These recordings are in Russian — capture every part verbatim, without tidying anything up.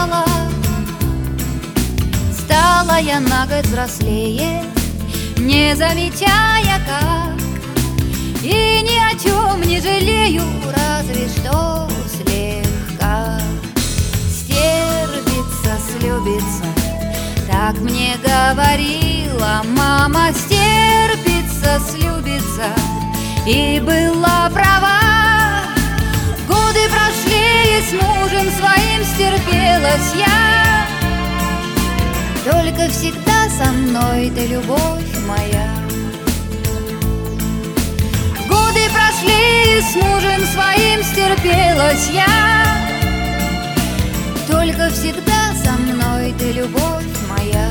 мало. Стала я на год взрослее, не замечая как, и ни о чем не жалею, разве что слегка. Стерпится, слюбится, так мне говорила мама. Стерпится, слюбится, и была права. Годы прошли, и с мужем своим стерпелась я. Только всегда со мной ты, любовь моя. Годы прошли, и с мужем своим стерпелась я. Только всегда со мной ты, любовь моя.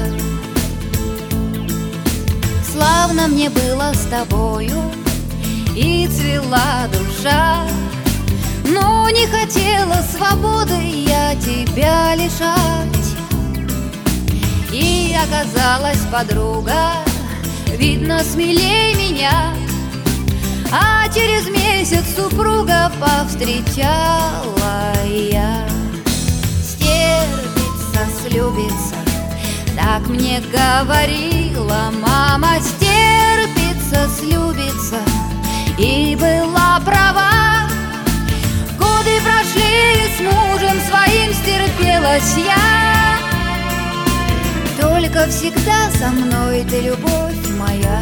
Славно мне было с тобою, и цвела душа, но не хотела свободы я тебя лишать. И оказалась подруга, видно, смелей меня, а через месяц супруга повстречала я. Стерпится, слюбится, так мне говорила мама. Стерпится, слюбится, и была права. Годы прошли, и с мужем своим стерпелась я. Только всегда со мной ты, любовь моя.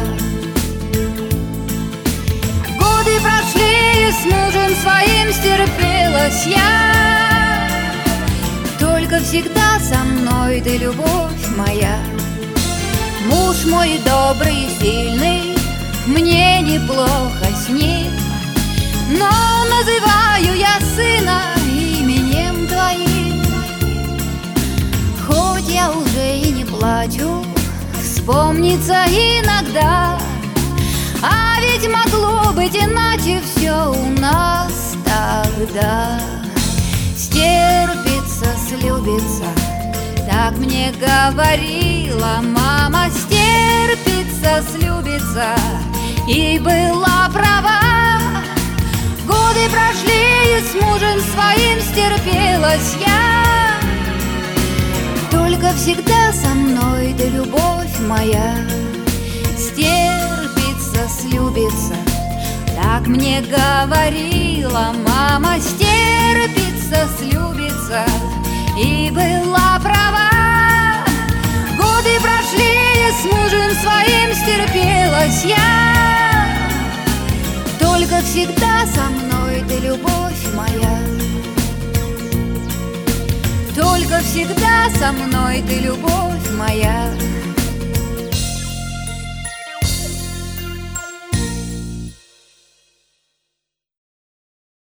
Годы прошли, и с мужем своим стерпелась я. Только всегда со мной ты, любовь моя. Муж мой добрый и сильный, мне неплохо с ним, но называю я сына именем твоим. Хоть я уже и не плачу, вспомнится иногда, а ведь могло быть иначе все у нас тогда. Стерпится, слюбится, так мне говорила мама. Стерпится, слюбится, и была права. Годы прошли, и с мужем своим стерпелась я. Только всегда со мной ты, любовь моя. Стерпится, слюбится, так мне говорила мама. Стерпится, слюбится, и была права. Годы прошли, и с мужем своим стерпелась я. Только всегда со мной ты, любовь моя. Только всегда со мной ты, любовь моя.